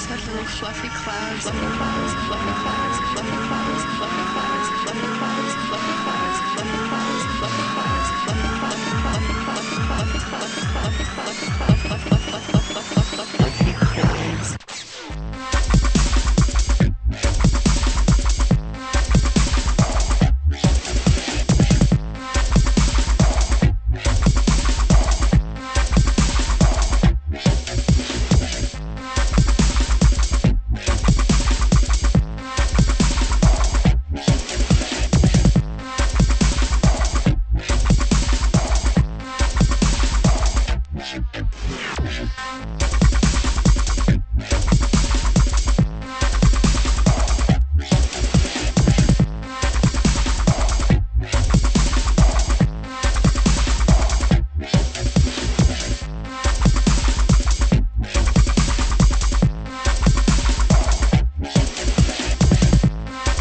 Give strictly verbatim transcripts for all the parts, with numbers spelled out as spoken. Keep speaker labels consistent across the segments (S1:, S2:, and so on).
S1: had little fluffy clouds, fluffy clouds, fluffy clouds, fluffy clouds, fluffy clouds, fluffy clouds, fluffy clouds, fluffy clouds, fluffy clouds, fluffy clouds, fluffy clouds, fluffy clouds, fluffy clouds, fluffy clouds, fluffy clouds.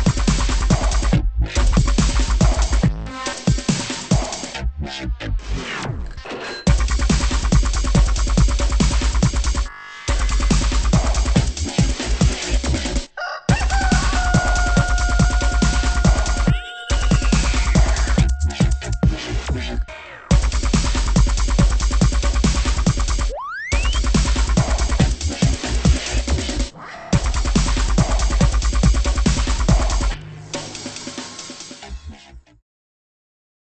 S2: Yeah.